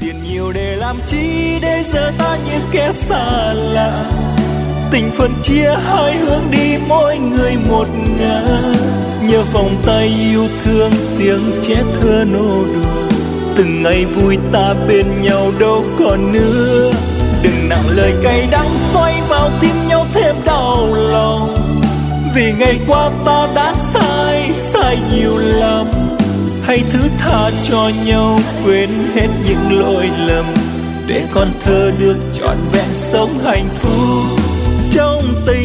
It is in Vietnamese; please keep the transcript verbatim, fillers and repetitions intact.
Tiền nhiều để làm chi, để giờ ta như kẻ xa lạ. Tình phân chia hai hướng đi, mỗi người một ngả. Nhớ vòng tay yêu thương, tiếng trẻ thơ nô đùa. Từng ngày vui ta bên nhau đâu còn nữa. Đừng nặng lời cay đắng xoay vào tim nhau thêm đau lòng. Vì ngày qua ta đã sai, sai nhiều lắm. Hãy thứ tha cho nhau, quên hết những lỗi lầm, để con thơ được trọn vẹn sống hạnh phúc trong tình.